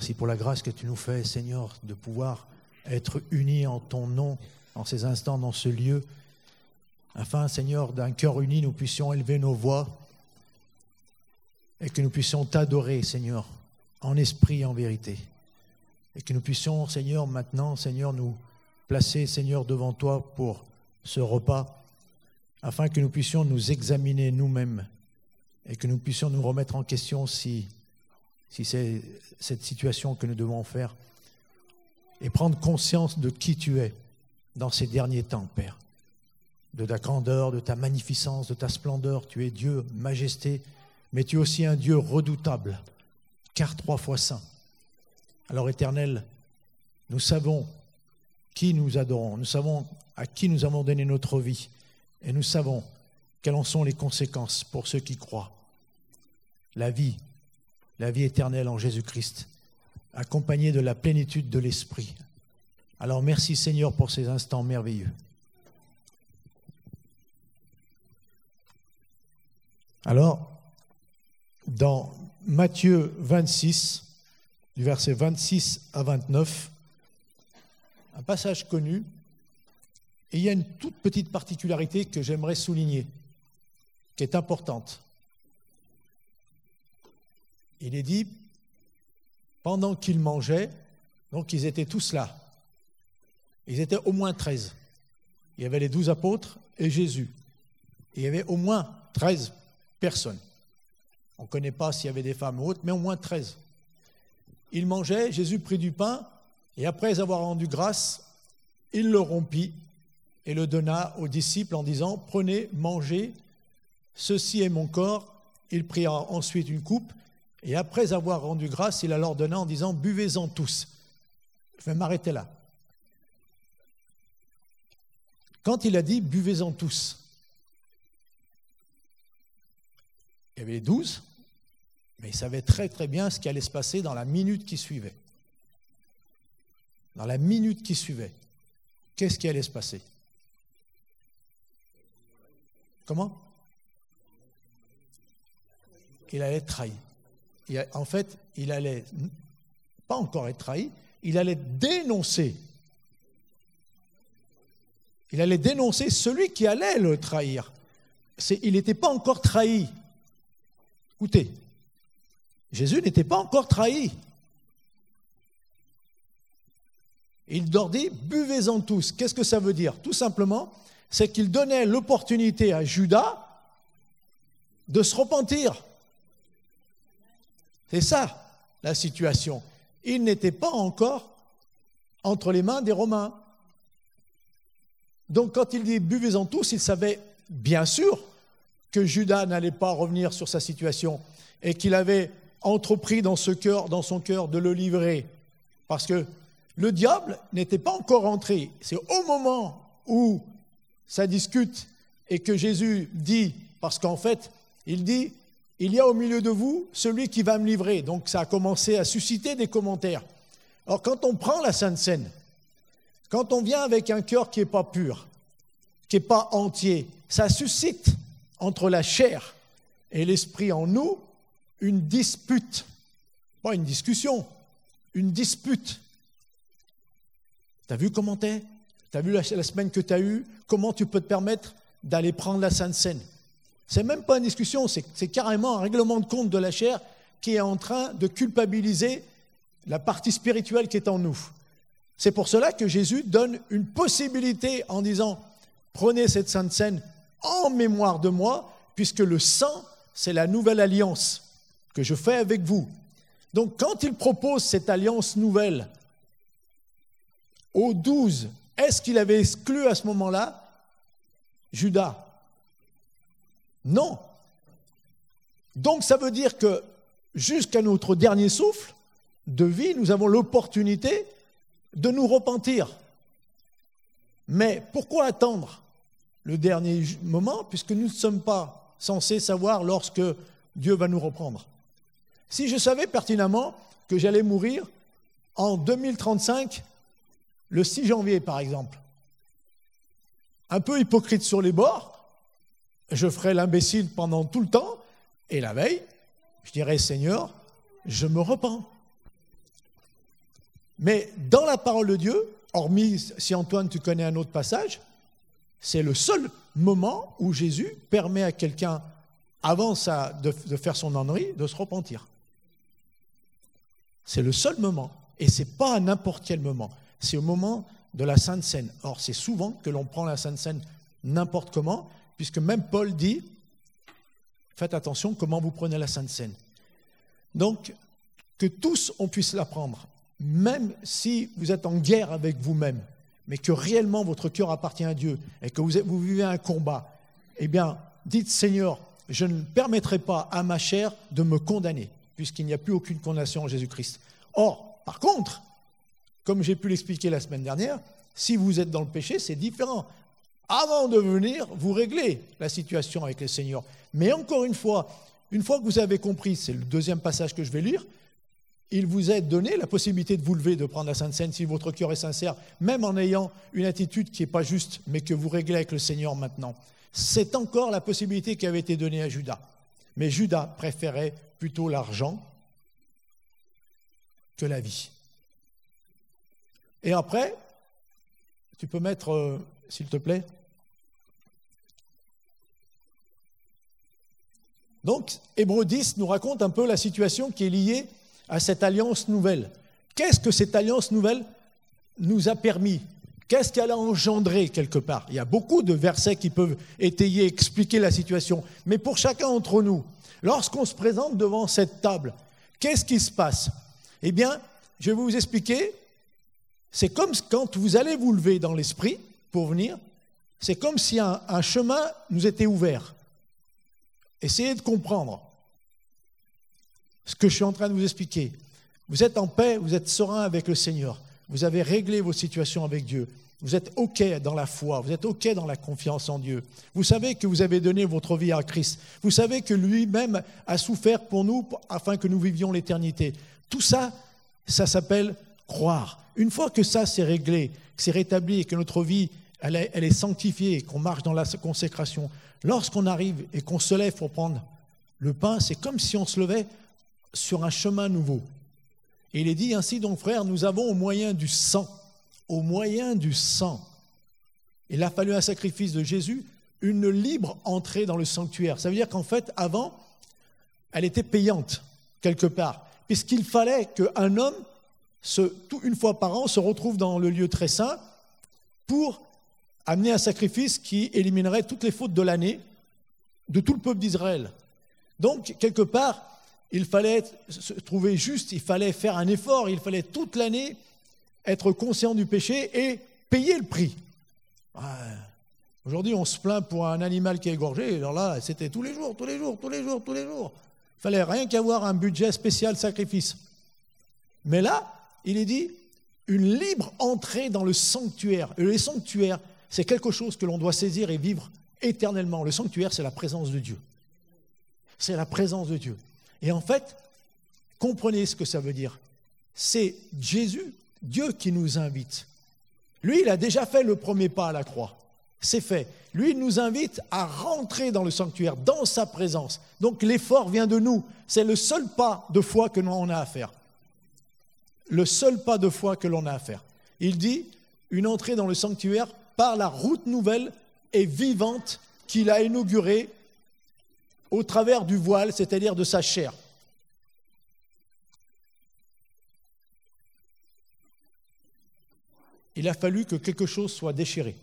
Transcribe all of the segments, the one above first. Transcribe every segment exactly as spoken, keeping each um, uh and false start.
merci pour la grâce que tu nous fais, Seigneur, de pouvoir être unis en ton nom, en ces instants, dans ce lieu, afin, Seigneur, d'un cœur uni, nous puissions élever nos voix et que nous puissions t'adorer, Seigneur, en esprit et en vérité. Et que nous puissions, Seigneur, maintenant, Seigneur, nous placer, Seigneur, devant toi pour ce repas, afin que nous puissions nous examiner nous-mêmes et que nous puissions nous remettre en question si, si c'est cette situation que nous devons faire et prendre conscience de qui tu es dans ces derniers temps, Père, de ta grandeur, de ta magnificence, de ta splendeur. Tu es Dieu, majesté, mais tu es aussi un Dieu redoutable, car trois fois saint. Alors, Éternel, nous savons qui nous adorons, nous savons à qui nous avons donné notre vie, et nous savons quelles en sont les conséquences pour ceux qui croient. La vie, la vie éternelle en Jésus-Christ, accompagnée de la plénitude de l'Esprit. Alors merci Seigneur pour ces instants merveilleux. Alors, dans Matthieu vingt-six, du verset vingt-six à vingt-neuf, un passage connu, et il y a une toute petite particularité que j'aimerais souligner, qui est importante. Il est dit, pendant qu'ils mangeaient, donc ils étaient tous là, ils étaient au moins treize. Il y avait les douze apôtres et Jésus. Et il y avait au moins treize personnes. On ne connaît pas s'il y avait des femmes ou autres, mais au moins treize. Ils mangeaient, Jésus prit du pain, et après avoir rendu grâce, il le rompit et le donna aux disciples en disant « Prenez, mangez, ceci est mon corps. » Il prit ensuite une coupe, et après avoir rendu grâce, il la leur donna en disant « Buvez-en tous. » Je vais m'arrêter là. Quand il a dit « Buvez-en tous », il y avait les douze, mais il savait très très bien ce qui allait se passer dans la minute qui suivait. Dans la minute qui suivait, qu'est-ce qui allait se passer? Comment? Il allait être trahi. Il, en fait, il allait pas encore être trahi, il allait dénoncer. Il allait dénoncer celui qui allait le trahir. C'est, il n'était pas encore trahi. Écoutez, Jésus n'était pas encore trahi. Il leur dit, buvez-en tous. Qu'est-ce que ça veut dire? Tout simplement, c'est qu'il donnait l'opportunité à Judas de se repentir. C'est ça, la situation. Il n'était pas encore entre les mains des Romains. Donc, quand il dit « buvez-en tous », il savait bien sûr que Judas n'allait pas revenir sur sa situation et qu'il avait entrepris dans, ce cœur, dans son cœur de le livrer. Parce que le diable n'était pas encore entré. C'est au moment où ça discute et que Jésus dit, parce qu'en fait, il dit « il y a au milieu de vous celui qui va me livrer ». Donc ça a commencé à susciter des commentaires. Alors quand on prend la Sainte Seine, quand on vient avec un cœur qui n'est pas pur, qui n'est pas entier, ça suscite entre la chair et l'esprit en nous une dispute. Pas une discussion, une dispute. T'as vu comment t'es? T'as vu la, la semaine que t'as eue? Comment tu peux te permettre d'aller prendre la Sainte Seine? C'est même pas une discussion, c'est, c'est carrément un règlement de compte de la chair qui est en train de culpabiliser la partie spirituelle qui est en nous. C'est pour cela que Jésus donne une possibilité en disant « Prenez cette Sainte Seine en mémoire de moi, puisque le sang, c'est la nouvelle alliance que je fais avec vous. » Donc quand il propose cette alliance nouvelle aux douze, est-ce qu'il avait exclu à ce moment-là Judas? Non. Donc ça veut dire que jusqu'à notre dernier souffle de vie, nous avons l'opportunité de nous repentir. Mais pourquoi attendre le dernier moment, puisque nous ne sommes pas censés savoir lorsque Dieu va nous reprendre? Si je savais pertinemment que j'allais mourir en deux mille trente-cinq, le six janvier par exemple, un peu hypocrite sur les bords, je ferais l'imbécile pendant tout le temps, et la veille, je dirais « Seigneur, je me repens ». Mais dans la parole de Dieu, hormis si Antoine, tu connais un autre passage, c'est le seul moment où Jésus permet à quelqu'un, avant ça, de, de faire son ânerie, de se repentir. C'est le seul moment. Et ce n'est pas à n'importe quel moment. C'est au moment de la Sainte Seine. Or, c'est souvent que l'on prend la Sainte Seine n'importe comment, puisque même Paul dit, faites attention comment vous prenez la Sainte Seine. Donc, que tous on puisse la prendre, même si vous êtes en guerre avec vous-même, mais que réellement votre cœur appartient à Dieu et que vous, êtes, vous vivez un combat, eh bien, dites Seigneur, je ne permettrai pas à ma chair de me condamner, puisqu'il n'y a plus aucune condamnation en Jésus-Christ. Or, par contre, comme j'ai pu l'expliquer la semaine dernière, si vous êtes dans le péché, c'est différent. Avant de venir, vous réglez la situation avec le Seigneur. Mais encore une fois, une fois que vous avez compris, c'est le deuxième passage que je vais lire, il vous est donné la possibilité de vous lever, de prendre la Sainte Seine si votre cœur est sincère, même en ayant une attitude qui n'est pas juste, mais que vous réglez avec le Seigneur maintenant. C'est encore la possibilité qui avait été donnée à Judas. Mais Judas préférait plutôt l'argent que la vie. Et après, tu peux mettre, euh, s'il te plaît. Donc, Hébreux dix nous raconte un peu la situation qui est liée à cette alliance nouvelle. Qu'est-ce que cette alliance nouvelle nous a permis? Qu'est-ce qu'elle a engendré quelque part? Il y a beaucoup de versets qui peuvent étayer, expliquer la situation. Mais pour chacun d'entre nous, lorsqu'on se présente devant cette table, qu'est-ce qui se passe? Eh bien, je vais vous expliquer. C'est comme quand vous allez vous lever dans l'esprit pour venir, c'est comme si un, un chemin nous était ouvert. Essayez de comprendre ce que je suis en train de vous expliquer. Vous êtes en paix, vous êtes serein avec le Seigneur. Vous avez réglé vos situations avec Dieu. Vous êtes OK dans la foi, vous êtes OK dans la confiance en Dieu. Vous savez que vous avez donné votre vie à Christ. Vous savez que lui-même a souffert pour nous afin que nous vivions l'éternité. Tout ça, ça s'appelle croire. Une fois que ça c'est réglé, que c'est rétabli et que notre vie elle est, elle est sanctifiée, qu'on marche dans la consécration, lorsqu'on arrive et qu'on se lève pour prendre le pain, c'est comme si on se levait sur un chemin nouveau. Et il est dit ainsi, donc frères, nous avons au moyen du sang, au moyen du sang, il a fallu un sacrifice de Jésus, une libre entrée dans le sanctuaire. Ça veut dire qu'en fait, avant, elle était payante, quelque part, puisqu'il fallait qu'un homme, se, tout, une fois par an, se retrouve dans le lieu très saint pour amener un sacrifice qui éliminerait toutes les fautes de l'année de tout le peuple d'Israël. Donc, quelque part, il fallait se trouver juste, il fallait faire un effort, il fallait toute l'année être conscient du péché et payer le prix. Aujourd'hui, on se plaint pour un animal qui est égorgé, alors là, c'était tous les jours, tous les jours, tous les jours, tous les jours. Il fallait rien qu'avoir un budget spécial sacrifice. Mais là, il est dit, une libre entrée dans le sanctuaire. Et le sanctuaire, c'est quelque chose que l'on doit saisir et vivre éternellement. Le sanctuaire, c'est la présence de Dieu. C'est la présence de Dieu. Et en fait, comprenez ce que ça veut dire. C'est Jésus, Dieu qui nous invite. Lui, il a déjà fait le premier pas à la croix. C'est fait. Lui, il nous invite à rentrer dans le sanctuaire, dans sa présence. Donc l'effort vient de nous. C'est le seul pas de foi que l'on a à faire. Le seul pas de foi que l'on a à faire. Il dit, une entrée dans le sanctuaire par la route nouvelle et vivante qu'il a inaugurée au travers du voile, c'est-à-dire de sa chair. Il a fallu que quelque chose soit déchiré.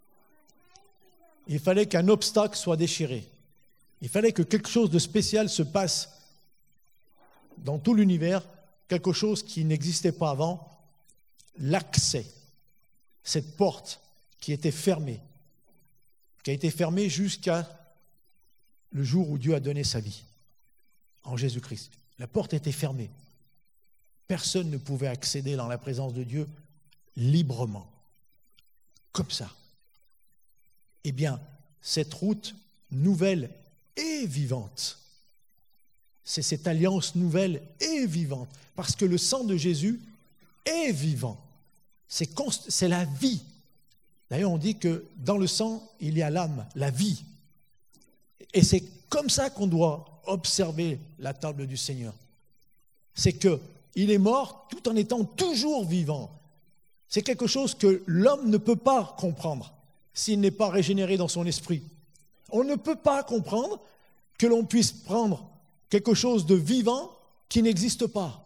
Il fallait qu'un obstacle soit déchiré. Il fallait que quelque chose de spécial se passe dans tout l'univers, quelque chose qui n'existait pas avant, l'accès, cette porte qui était fermée, qui a été fermée jusqu'à le jour où Dieu a donné sa vie, en Jésus-Christ. La porte était fermée. Personne ne pouvait accéder dans la présence de Dieu librement, comme ça. Eh bien, cette route nouvelle et vivante, c'est cette alliance nouvelle et vivante, parce que le sang de Jésus est vivant. C'est, const... c'est la vie. D'ailleurs, on dit que dans le sang, il y a l'âme, la vie. Et c'est comme ça qu'on doit observer la table du Seigneur. C'est que il est mort tout en étant toujours vivant. C'est quelque chose que l'homme ne peut pas comprendre s'il n'est pas régénéré dans son esprit. On ne peut pas comprendre que l'on puisse prendre quelque chose de vivant qui n'existe pas.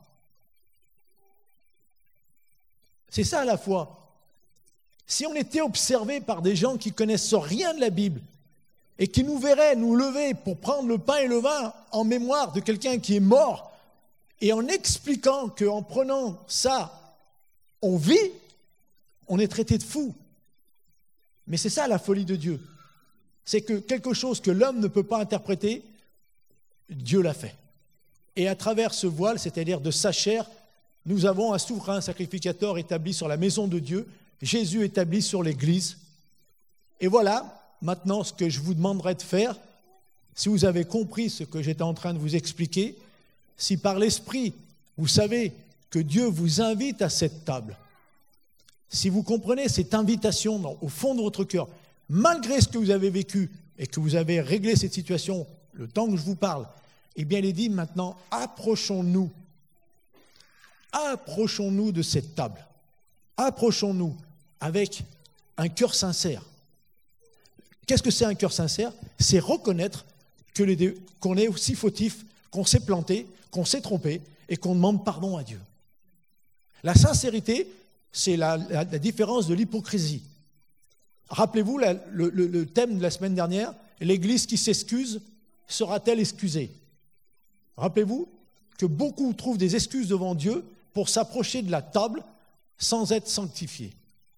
C'est ça la foi. Si on était observé par des gens qui connaissent rien de la Bible et qui nous verraient nous lever pour prendre le pain et le vin en mémoire de quelqu'un qui est mort et en expliquant qu'en prenant ça, on vit, on est traité de fou. Mais c'est ça la folie de Dieu. C'est que quelque chose que l'homme ne peut pas interpréter, Dieu l'a fait. Et à travers ce voile, c'est-à-dire de sa chair, nous avons un souverain sacrificateur établi sur la maison de Dieu, Jésus établi sur l'Église. Et voilà, maintenant, ce que je vous demanderai de faire, si vous avez compris ce que j'étais en train de vous expliquer, si par l'Esprit, vous savez que Dieu vous invite à cette table, si vous comprenez cette invitation dans, au fond de votre cœur, malgré ce que vous avez vécu et que vous avez réglé cette situation le temps que je vous parle, eh bien, il est dit maintenant, approchons-nous, approchons-nous de cette table, approchons-nous avec un cœur sincère. Qu'est-ce que c'est un cœur sincère? C'est reconnaître que les, qu'on est aussi fautif, qu'on s'est planté, qu'on s'est trompé et qu'on demande pardon à Dieu. La sincérité, c'est la, la, la différence de l'hypocrisie. Rappelez-vous la, le, le, le thème de la semaine dernière, l'Église qui s'excuse sera-t-elle excusée? Rappelez-vous que beaucoup trouvent des excuses devant Dieu pour s'approcher de la table sans être sanctifiés.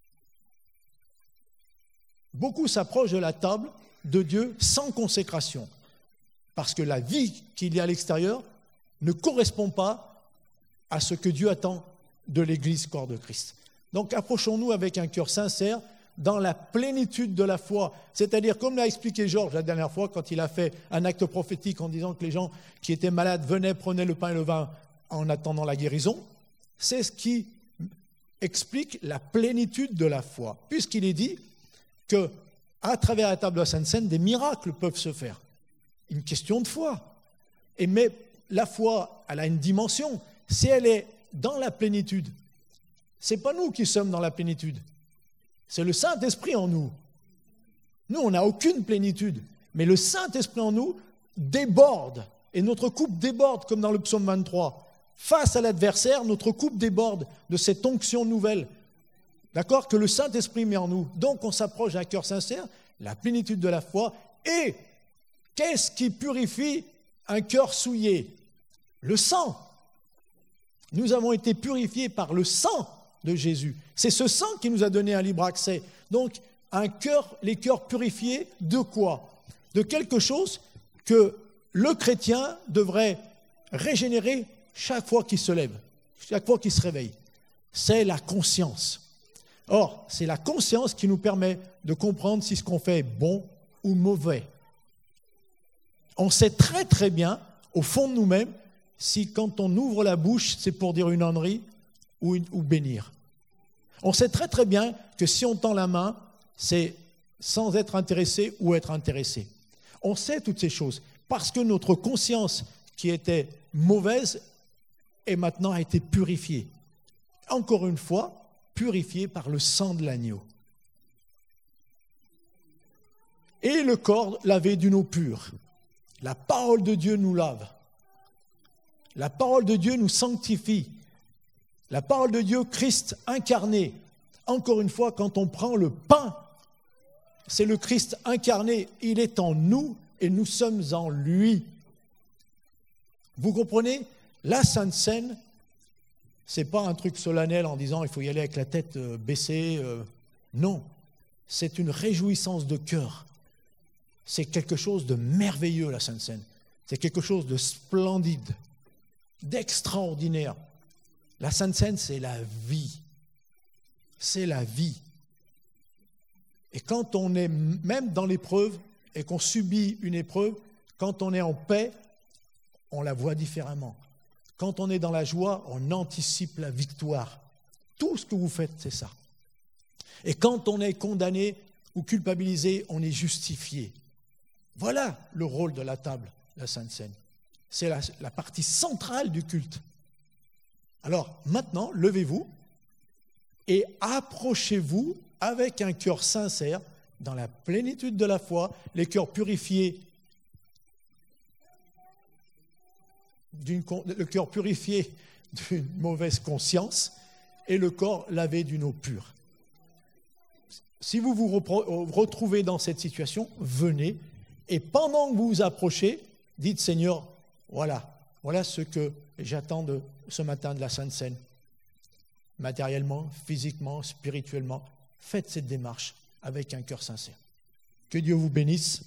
Beaucoup s'approchent de la table de Dieu sans consécration, parce que la vie qu'il y a à l'extérieur ne correspond pas à ce que Dieu attend de l'Église corps de Christ. Donc approchons-nous avec un cœur sincère, dans la plénitude de la foi. C'est-à-dire, comme l'a expliqué Georges la dernière fois, quand il a fait un acte prophétique en disant que les gens qui étaient malades venaient, prenaient le pain et le vin en attendant la guérison, c'est ce qui explique la plénitude de la foi, puisqu'il est dit qu'à travers la table de la Sainte Seine, des miracles peuvent se faire. Une question de foi. Et mais la foi, elle a une dimension. Si elle est dans la plénitude, ce n'est pas nous qui sommes dans la plénitude. C'est le Saint-Esprit en nous. Nous, on n'a aucune plénitude. Mais le Saint-Esprit en nous déborde. Et notre coupe déborde, comme dans le psaume vingt-trois. Face à l'adversaire, notre coupe déborde de cette onction nouvelle. D'accord? Que le Saint-Esprit met en nous. Donc, on s'approche d'un cœur sincère, la plénitude de la foi. Et qu'est-ce qui purifie un cœur souillé? Le sang. Nous avons été purifiés par le sang de Jésus. C'est ce sang qui nous a donné un libre accès. Donc, un cœur, les cœurs purifiés de quoi? De quelque chose que le chrétien devrait régénérer chaque fois qu'il se lève, chaque fois qu'il se réveille. C'est la conscience. Or, c'est la conscience qui nous permet de comprendre si ce qu'on fait est bon ou mauvais. On sait très très bien, au fond de nous-mêmes, si quand on ouvre la bouche, c'est pour dire une ânerie ou, une, ou bénir. On sait très très bien que si on tend la main, c'est sans être intéressé ou être intéressé. On sait toutes ces choses parce que notre conscience qui était mauvaise et maintenant a été purifiée. Encore une fois, purifiée par le sang de l'agneau. Et le corps lavé d'une eau pure. La parole de Dieu nous lave. La parole de Dieu nous sanctifie. La parole de Dieu, Christ incarné. Encore une fois, quand on prend le pain, c'est le Christ incarné. Il est en nous et nous sommes en lui. Vous comprenez? La Sainte Seine, ce n'est pas un truc solennel en disant il faut y aller avec la tête baissée. Euh, non, c'est une réjouissance de cœur. C'est quelque chose de merveilleux, la Sainte Seine. C'est quelque chose de splendide, d'extraordinaire. La Sainte Seine, c'est la vie. C'est la vie. Et quand on est même dans l'épreuve et qu'on subit une épreuve, quand on est en paix, on la voit différemment. Quand on est dans la joie, on anticipe la victoire. Tout ce que vous faites, c'est ça. Et quand on est condamné ou culpabilisé, on est justifié. Voilà le rôle de la table, la Sainte Seine. C'est la, la partie centrale du culte. Alors maintenant, levez-vous et approchez-vous avec un cœur sincère, dans la plénitude de la foi, les cœurs purifiés, d'une, le cœur purifié d'une mauvaise conscience et le corps lavé d'une eau pure. Si vous vous retrouvez dans cette situation, venez et pendant que vous vous approchez, dites Seigneur, voilà, voilà ce que j'attends de ce matin de la Sainte Seine. Matériellement, physiquement, spirituellement, faites cette démarche avec un cœur sincère. Que Dieu vous bénisse.